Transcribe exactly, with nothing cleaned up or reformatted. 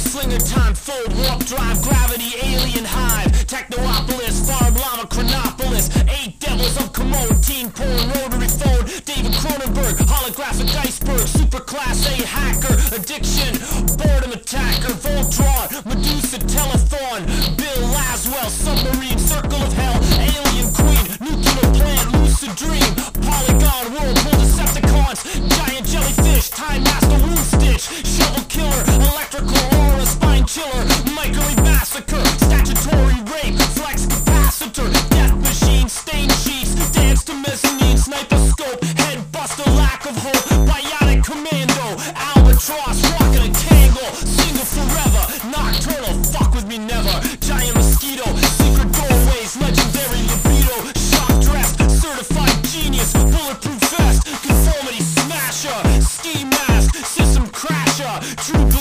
Gunslinger, time, fold, warp drive, gravity, alien hive, Technopolis, farm llama, chronopolis, eight devils of Commode, teen porn, rotary phone, David Cronenberg, holographic iceberg, super class A hacker, addiction, boredom attacker, Voltron, Medusa, telethon, Bill Laswell, submarine, circle of hell, alien queen, nuclear plant, lucid dream, polygon, whirlpool, decepticons, giant jellyfish, time master, wound stitch, shovel killer, electrical aura, spine chiller, microwave massacre, statutory rape, flex capacitor, death machine, stain sheets, dance to mezzanine, sniper scope, head buster, lack of hope, bionic commando, albatross, rockin' a tangle, single forever, nocturnal, fuck with me never, giant mosquito, secret doorways, legendary libido, shock dressed, certified genius, bulletproof vest, conformity smasher, ski mask, system crasher, true